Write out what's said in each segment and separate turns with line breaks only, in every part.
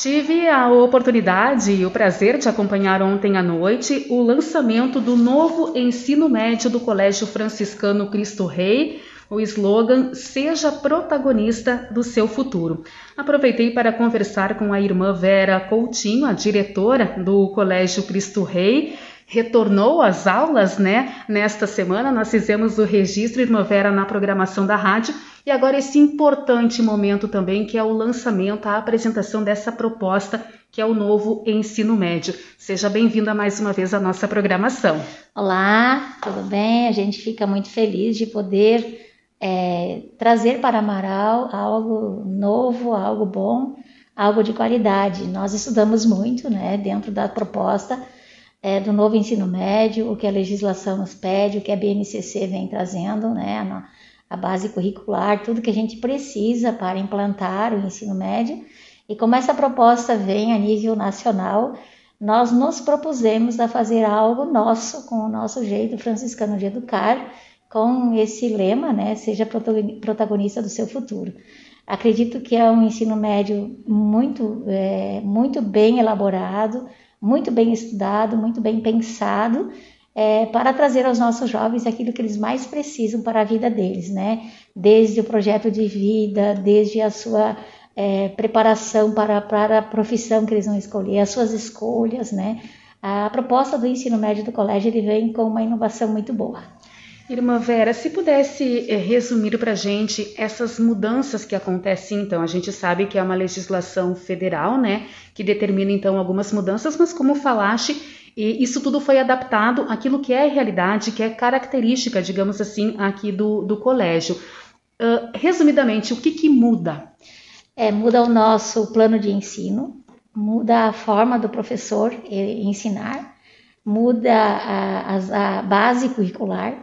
Tive a oportunidade e o prazer de acompanhar ontem à noite o lançamento do novo ensino médio do Colégio Franciscano Cristo Rei, o slogan "Seja protagonista do seu futuro". Aproveitei para conversar com a irmã Vera Coutinho, a diretora do Colégio Cristo Rei. Retornou às aulas, nesta semana nós fizemos o registro, irmã Vera, na programação da rádio, e agora esse importante momento também, que é o lançamento, a apresentação dessa proposta, que é o novo ensino médio. Seja bem-vinda mais uma vez à nossa programação.
Olá, tudo bem? A gente fica muito feliz de poder trazer para Amaral algo novo, algo bom, algo de qualidade. Nós estudamos muito, dentro da proposta do novo ensino médio, o que a legislação nos pede, o que a BNCC vem trazendo, a base curricular, tudo que a gente precisa para implantar o ensino médio. E como essa proposta vem a nível nacional, nós nos propusemos a fazer algo nosso, com o nosso jeito franciscano de educar, com esse lema, seja protagonista do seu futuro. Acredito que é um ensino médio muito bem elaborado, muito bem estudado, muito bem pensado, para trazer aos nossos jovens aquilo que eles mais precisam para a vida deles, Desde o projeto de vida, desde a sua preparação para a profissão que eles vão escolher, as suas escolhas, A proposta do ensino médio do colégio, ele vem com uma inovação muito boa.
Irmã Vera, se pudesse resumir para a gente essas mudanças que acontecem, então, a gente sabe que é uma legislação federal, que determina, então, algumas mudanças, mas como falaste, isso tudo foi adaptado àquilo que é a realidade, que é característica, digamos assim, aqui do colégio. Resumidamente, o que muda?
Muda o nosso plano de ensino, muda a forma do professor ensinar, muda a base curricular,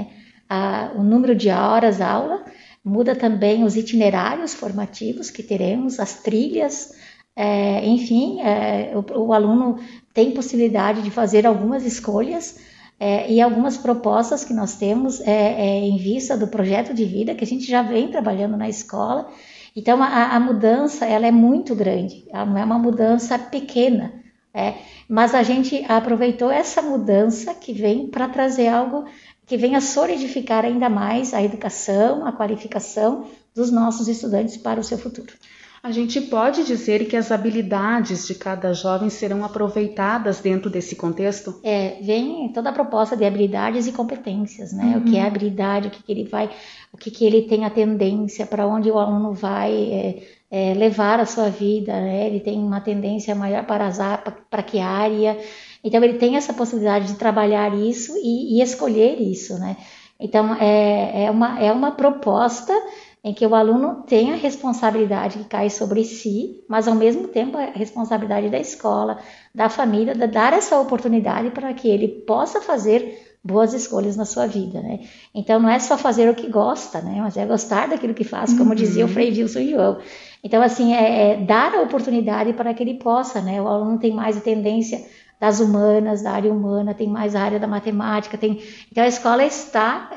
o número de horas aula, muda também os itinerários formativos que teremos, as trilhas, enfim, o aluno tem possibilidade de fazer algumas escolhas e algumas propostas que nós temos em vista do projeto de vida que a gente já vem trabalhando na escola. Então a mudança ela é muito grande, ela não é uma mudança pequena, mas a gente aproveitou essa mudança que vem para trazer algo que venha solidificar ainda mais a educação, a qualificação dos nossos estudantes para o seu futuro.
A gente pode dizer que as habilidades de cada jovem serão aproveitadas dentro desse contexto?
Vem toda a proposta de habilidades e competências, O que é habilidade, o que ele tem a tendência, para onde o aluno vai levar a sua vida, Ele tem uma tendência maior para que área. Então ele tem essa possibilidade de trabalhar isso e escolher isso, Então é uma proposta em que o aluno tem a responsabilidade que cai sobre si, mas ao mesmo tempo a responsabilidade da escola, da família, de dar essa oportunidade para que ele possa fazer boas escolhas na sua vida, Então não é só fazer o que gosta, Mas é gostar daquilo que faz, como dizia o Frei Wilson e João. Então assim, dar a oportunidade para que ele possa, O aluno tem mais a tendência das humanas, da área humana, tem mais a área da matemática, então a escola está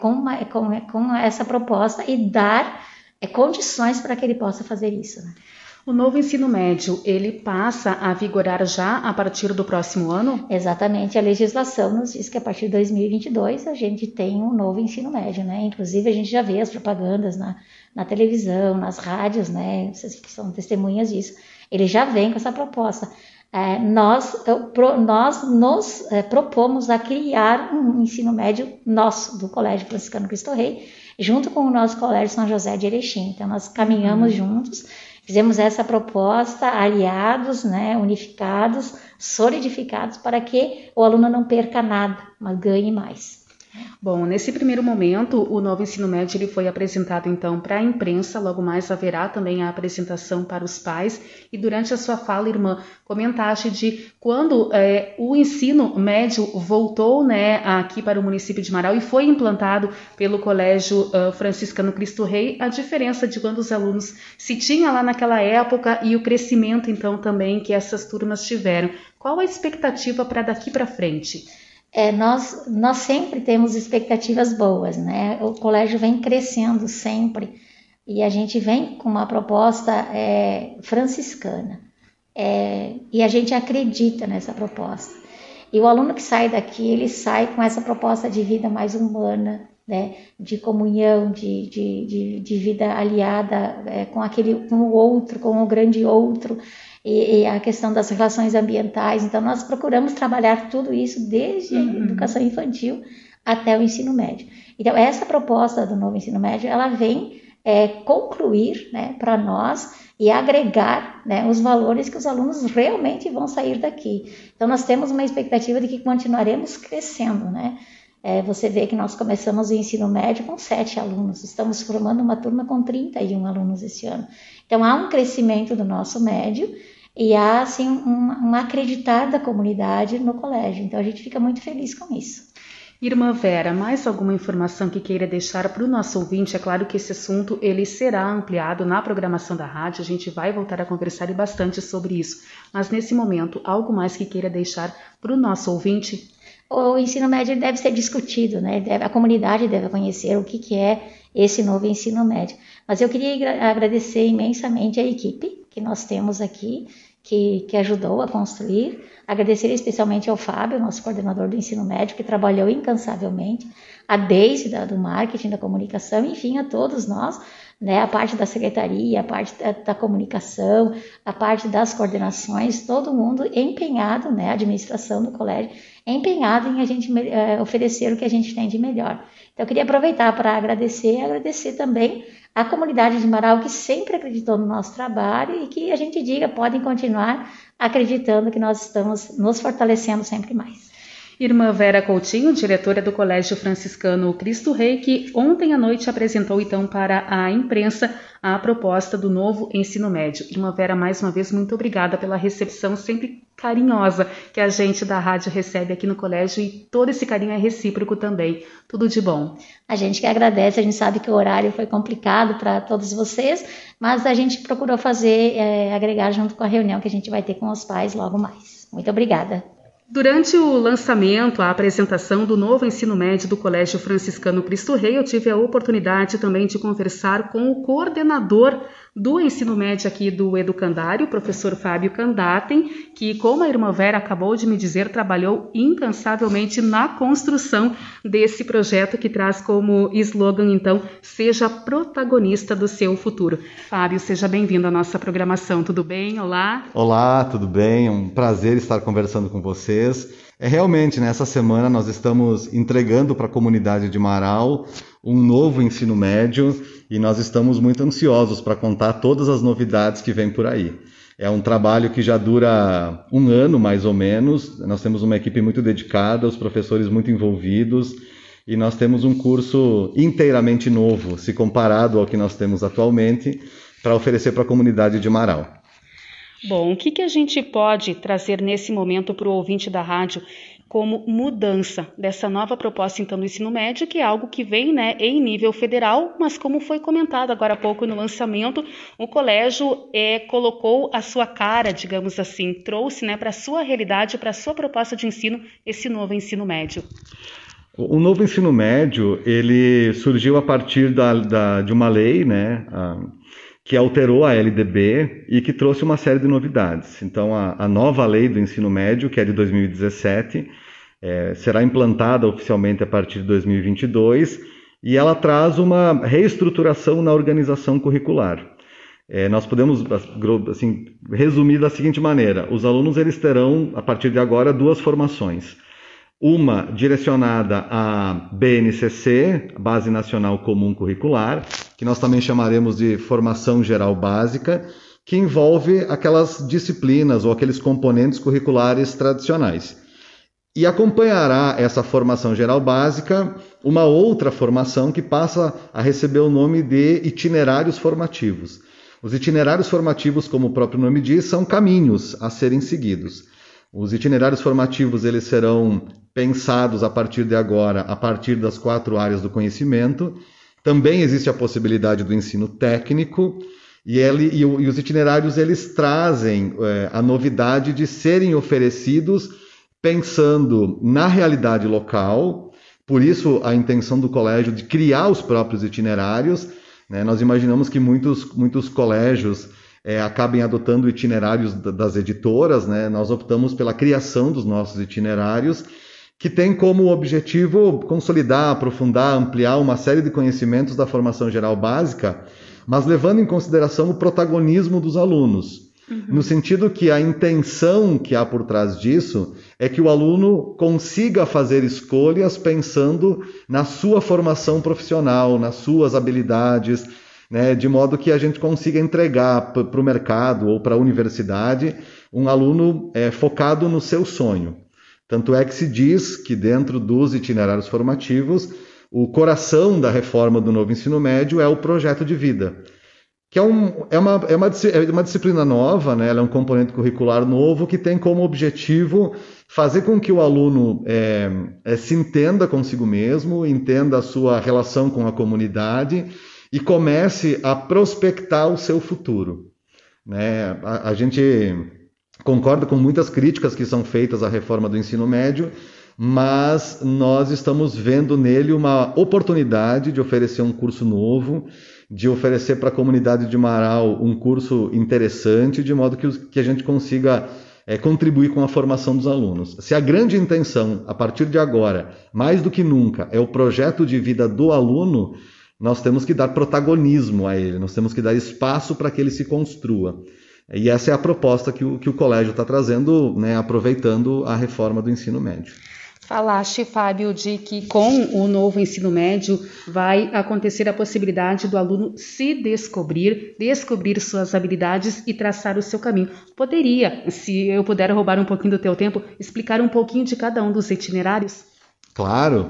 com essa proposta e dar condições para que ele possa fazer isso.
O novo ensino médio, ele passa a vigorar já a partir do próximo ano?
Exatamente, a legislação nos diz que a partir de 2022 a gente tem um novo ensino médio, Inclusive a gente já vê as propagandas na televisão, nas rádios, Vocês que são testemunhas disso, ele já vem com essa proposta. Nós nos propomos a criar um ensino médio nosso, do Colégio Franciscano Cristo Rei, junto com o nosso Colégio São José de Erechim. Então nós caminhamos juntos, fizemos essa proposta, aliados, unificados, solidificados, para que o aluno não perca nada, mas ganhe mais.
Bom, nesse primeiro momento, o novo ensino médio ele foi apresentado então para a imprensa, logo mais haverá também a apresentação para os pais. E durante a sua fala, irmã, comentaste de quando o ensino médio voltou aqui para o município de Amaral e foi implantado pelo Colégio Franciscano Cristo Rei, a diferença de quando os alunos se tinha lá naquela época e o crescimento então também que essas turmas tiveram. Qual a expectativa para daqui para frente?
Nós sempre temos expectativas boas, O colégio vem crescendo sempre e a gente vem com uma proposta franciscana. e a gente acredita nessa proposta. E o aluno que sai daqui, ele sai com essa proposta de vida mais humana, né, de comunhão, de vida aliada com o outro, com o grande outro, e a questão das relações ambientais. Então, nós procuramos trabalhar tudo isso desde a educação infantil até o ensino médio. Então, essa proposta do novo ensino médio, ela vem concluir, né, para nós e agregar, né, os valores que os alunos realmente vão sair daqui. Então, nós temos uma expectativa de que continuaremos crescendo, né? Você vê que nós começamos o ensino médio com 7 alunos, estamos formando uma turma com 31 alunos esse ano. Então, há um crescimento do nosso médio e há, assim, um acreditar da comunidade no colégio. Então, a gente fica muito feliz com isso.
Irmã Vera, mais alguma informação que queira deixar para o nosso ouvinte? É claro que esse assunto ele será ampliado na programação da rádio, a gente vai voltar a conversar bastante sobre isso. Mas nesse momento, algo mais que queira deixar para o nosso ouvinte?
O ensino médio deve ser discutido, né? A comunidade deve conhecer o que é esse novo ensino médio. Mas eu queria agradecer imensamente a equipe que nós temos aqui, que ajudou a construir. Agradecer especialmente ao Fábio, nosso coordenador do ensino médio, que trabalhou incansavelmente, a Deise do marketing, da comunicação, enfim, a todos nós, né, a parte da secretaria, a parte da comunicação, a parte das coordenações, todo mundo empenhado, né, a administração do colégio, empenhado em a gente oferecer o que a gente tem de melhor. Então, eu queria aproveitar para agradecer também a comunidade de Marau, que sempre acreditou no nosso trabalho e que a gente diga, podem continuar acreditando que nós estamos nos fortalecendo sempre mais.
Irmã Vera Coutinho, diretora do Colégio Franciscano Cristo Rei, que ontem à noite apresentou então para a imprensa a proposta do novo ensino médio. Irmã Vera, mais uma vez, muito obrigada pela recepção sempre carinhosa que a gente da rádio recebe aqui no colégio, e todo esse carinho é recíproco também. Tudo de bom.
A gente que agradece, a gente sabe que o horário foi complicado para todos vocês, mas a gente procurou agregar junto com a reunião que a gente vai ter com os pais logo mais. Muito obrigada.
Durante o lançamento, a apresentação do novo ensino médio do Colégio Franciscano Cristo Rei, eu tive a oportunidade também de conversar com o coordenador do ensino médio aqui do Educandário, o professor Fábio Candaten, que, como a irmã Vera acabou de me dizer, trabalhou incansavelmente na construção desse projeto que traz como slogan, então, seja protagonista do seu futuro. Fábio, seja bem-vindo à nossa programação, tudo bem? Olá!
Olá, tudo bem? É um prazer estar conversando com vocês. Realmente, nessa semana nós estamos entregando para a comunidade de Marau um novo ensino médio e nós estamos muito ansiosos para contar todas as novidades que vêm por aí. É um trabalho que já dura um ano, mais ou menos. Nós temos uma equipe muito dedicada, os professores muito envolvidos, e nós temos um curso inteiramente novo, se comparado ao que nós temos atualmente, para oferecer para a comunidade de Marau.
Bom, o que a gente pode trazer nesse momento para o ouvinte da rádio como mudança dessa nova proposta, então, do ensino médio, que é algo que vem, né, em nível federal, mas como foi comentado agora há pouco no lançamento, o colégio colocou a sua cara, digamos assim, trouxe, né, para a sua realidade, para a sua proposta de ensino, esse novo ensino médio.
O novo ensino médio, ele surgiu a partir de uma lei, né, que alterou a LDB e que trouxe uma série de novidades. Então, a nova lei do ensino médio, que é de 2017, será implantada oficialmente a partir de 2022, e ela traz uma reestruturação na organização curricular. Nós podemos assim, resumir da seguinte maneira: os alunos eles terão, a partir de agora, 2 formações. Uma direcionada à BNCC, Base Nacional Comum Curricular, que nós também chamaremos de Formação Geral Básica, que envolve aquelas disciplinas ou aqueles componentes curriculares tradicionais. E acompanhará essa Formação Geral Básica uma outra formação que passa a receber o nome de itinerários formativos. Os itinerários formativos, como o próprio nome diz, são caminhos a serem seguidos. Os itinerários formativos eles serão pensados a partir de agora, a partir das 4 áreas do conhecimento. Também existe a possibilidade do ensino técnico, e os itinerários eles trazem a novidade de serem oferecidos pensando na realidade local. Por isso a intenção do colégio de criar os próprios itinerários, né? Nós imaginamos que muitos colégios acabem adotando itinerários das editoras, né? Nós optamos pela criação dos nossos itinerários, que tem como objetivo consolidar, aprofundar, ampliar uma série de conhecimentos da formação geral básica, mas levando em consideração o protagonismo dos alunos. No sentido que a intenção que há por trás disso é que o aluno consiga fazer escolhas pensando na sua formação profissional, nas suas habilidades, né, de modo que a gente consiga entregar para o mercado ou para a universidade um aluno focado no seu sonho. Tanto é que se diz que dentro dos itinerários formativos, o coração da reforma do novo ensino médio é o projeto de vida, que é uma disciplina nova, né? Ela é um componente curricular novo que tem como objetivo fazer com que o aluno se entenda consigo mesmo, entenda a sua relação com a comunidade e comece a prospectar o seu futuro, né? A gente concorda com muitas críticas que são feitas à reforma do ensino médio, mas nós estamos vendo nele uma oportunidade de oferecer um curso novo, de oferecer para a comunidade de Marau um curso interessante, de modo que a gente consiga contribuir com a formação dos alunos. Se a grande intenção, a partir de agora, mais do que nunca, é o projeto de vida do aluno, nós temos que dar protagonismo a ele, nós temos que dar espaço para que ele se construa. E essa é a proposta que o colégio está trazendo, né, aproveitando a reforma do ensino médio.
Falaste, Fábio, de que com o novo ensino médio vai acontecer a possibilidade do aluno se descobrir suas habilidades e traçar o seu caminho. Poderia, se eu puder roubar um pouquinho do teu tempo, explicar um pouquinho de cada um dos itinerários?
Claro.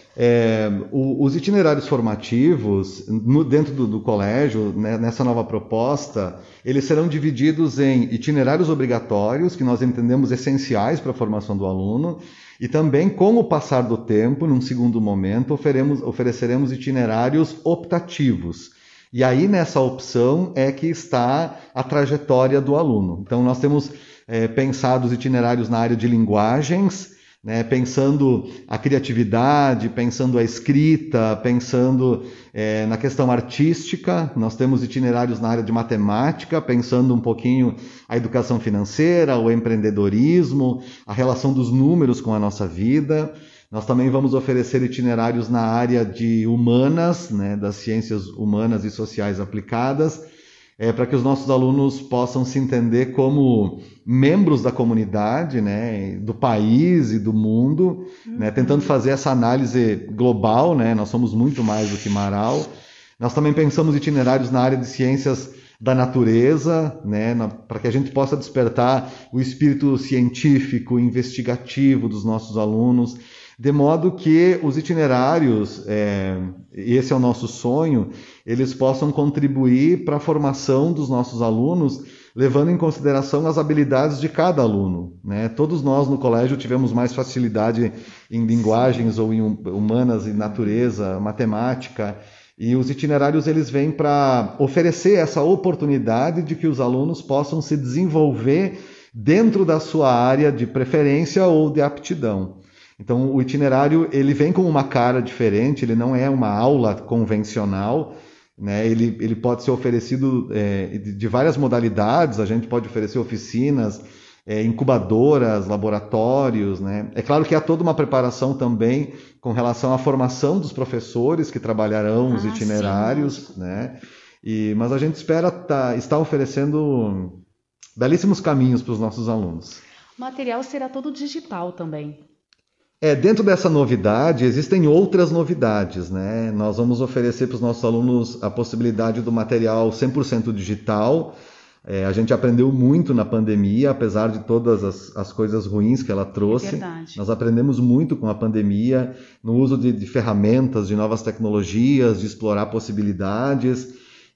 Os itinerários formativos dentro do colégio, né, nessa nova proposta, eles serão divididos em itinerários obrigatórios, que nós entendemos essenciais para a formação do aluno, e também, com o passar do tempo, num segundo momento, ofereceremos itinerários optativos. E aí, nessa opção, é que está a trajetória do aluno. Então, nós temos pensado os itinerários na área de linguagens, né, pensando a criatividade, pensando a escrita, pensando na questão artística. Nós temos itinerários na área de matemática, pensando um pouquinho a educação financeira, o empreendedorismo, a relação dos números com a nossa vida. Nós também vamos oferecer itinerários na área de humanas, né, das ciências humanas e sociais aplicadas, para que os nossos alunos possam se entender como membros da comunidade, né, do país e do mundo, né, tentando fazer essa análise global, né, nós somos muito mais do que Marau. Nós também pensamos itinerários na área de ciências da natureza, né, para que a gente possa despertar o espírito científico, investigativo dos nossos alunos, de modo que os itinerários, e esse é o nosso sonho, eles possam contribuir para a formação dos nossos alunos, levando em consideração as habilidades de cada aluno, né? Todos nós no colégio tivemos mais facilidade em linguagens ou em humanas e natureza, matemática, e os itinerários eles vêm para oferecer essa oportunidade de que os alunos possam se desenvolver dentro da sua área de preferência ou de aptidão. Então, o itinerário ele vem com uma cara diferente, ele não é uma aula convencional, né? Ele pode ser oferecido de várias modalidades, a gente pode oferecer oficinas, incubadoras, laboratórios, né? É claro que há toda uma preparação também com relação à formação dos professores que trabalharão os itinerários, sim, né? Mas a gente espera estar oferecendo belíssimos caminhos para os nossos alunos.
O material será todo digital também.
Dentro dessa novidade, existem outras novidades, né? Nós vamos oferecer para os nossos alunos a possibilidade do material 100% digital. A gente aprendeu muito na pandemia, apesar de todas as coisas ruins que ela trouxe. É verdade. Nós aprendemos muito com a pandemia, no uso de ferramentas, de novas tecnologias, de explorar possibilidades.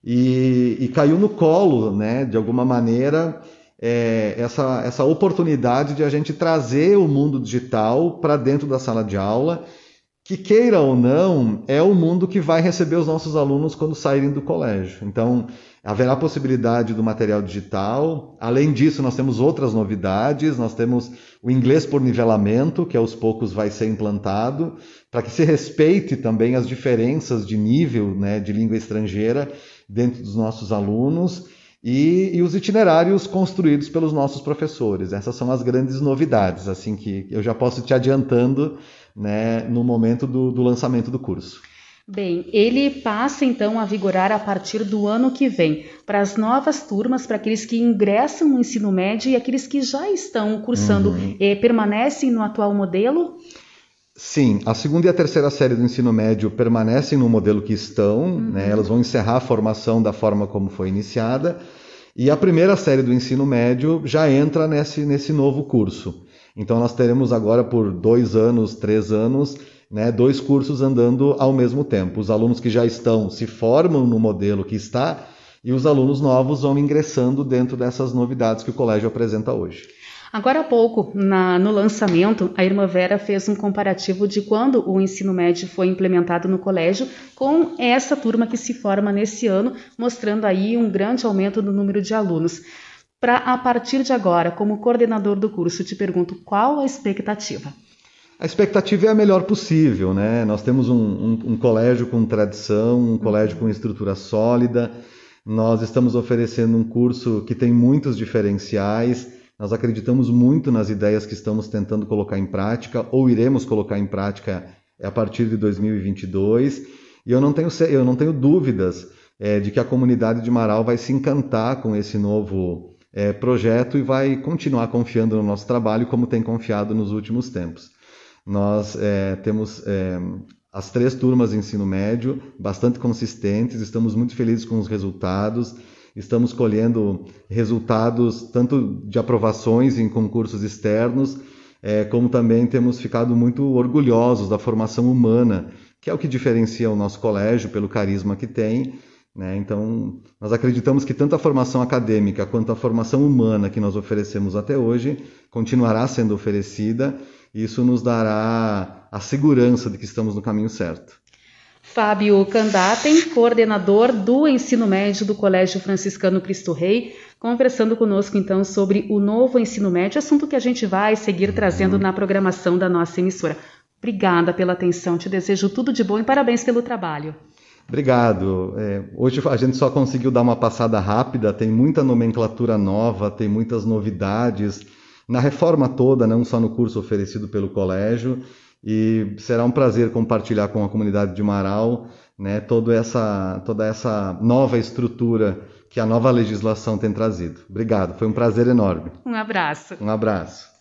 E caiu no colo, né, de alguma maneira, essa oportunidade de a gente trazer o mundo digital para dentro da sala de aula, que queira ou não, é o mundo que vai receber os nossos alunos quando saírem do colégio. Então, haverá possibilidade do material digital. Além disso, nós temos outras novidades. Nós temos o inglês por nivelamento, que aos poucos vai ser implantado, para que se respeite também as diferenças de nível, né, de língua estrangeira dentro dos nossos alunos. e os itinerários construídos pelos nossos professores. Essas são as grandes novidades, assim, que eu já posso te adiantando, né, no momento do lançamento do curso.
Bem, ele passa então a vigorar a partir do ano que vem, para as novas turmas, para aqueles que ingressam no ensino médio e aqueles que já estão cursando, permanecem no atual modelo?
Sim, a segunda e a terceira série do ensino médio permanecem no modelo que estão, né? Elas vão encerrar a formação da forma como foi iniciada, e a primeira série do ensino médio já entra nesse novo curso. Então nós teremos agora por 2 anos, 3 anos, né, 2 cursos andando ao mesmo tempo. Os alunos que já estão se formam no modelo que está, e os alunos novos vão ingressando dentro dessas novidades que o colégio apresenta hoje.
Agora há pouco, no lançamento, a irmã Vera fez um comparativo de quando o ensino médio foi implementado no colégio com essa turma que se forma nesse ano, mostrando aí um grande aumento no número de alunos. A partir de agora, como coordenador do curso, te pergunto qual a expectativa?
A expectativa é a melhor possível, né? Nós temos um colégio com tradição, um colégio com estrutura sólida, nós estamos oferecendo um curso que tem muitos diferenciais. Nós acreditamos muito nas ideias que estamos tentando colocar em prática, ou iremos colocar em prática a partir de 2022, e eu não tenho dúvidas de que a comunidade de Marau vai se encantar com esse novo projeto e vai continuar confiando no nosso trabalho como tem confiado nos últimos tempos. Nós temos as 3 turmas de ensino médio bastante consistentes, estamos muito felizes com os resultados. Estamos colhendo resultados tanto de aprovações em concursos externos, como também temos ficado muito orgulhosos da formação humana, que é o que diferencia o nosso colégio pelo carisma que tem, né? Então, nós acreditamos que tanto a formação acadêmica quanto a formação humana que nós oferecemos até hoje continuará sendo oferecida, e isso nos dará a segurança de que estamos no caminho certo.
Fábio Candaten, coordenador do ensino médio do Colégio Franciscano Cristo Rei, conversando conosco então sobre o novo ensino médio, assunto que a gente vai seguir trazendo na programação da nossa emissora. Obrigada pela atenção, te desejo tudo de bom e parabéns pelo trabalho.
Obrigado. Hoje a gente só conseguiu dar uma passada rápida, tem muita nomenclatura nova, tem muitas novidades na reforma toda, não só no curso oferecido pelo colégio. E será um prazer compartilhar com a comunidade de Marau, né, toda essa nova estrutura que a nova legislação tem trazido. Obrigado, foi um prazer enorme.
Um abraço.
Um abraço.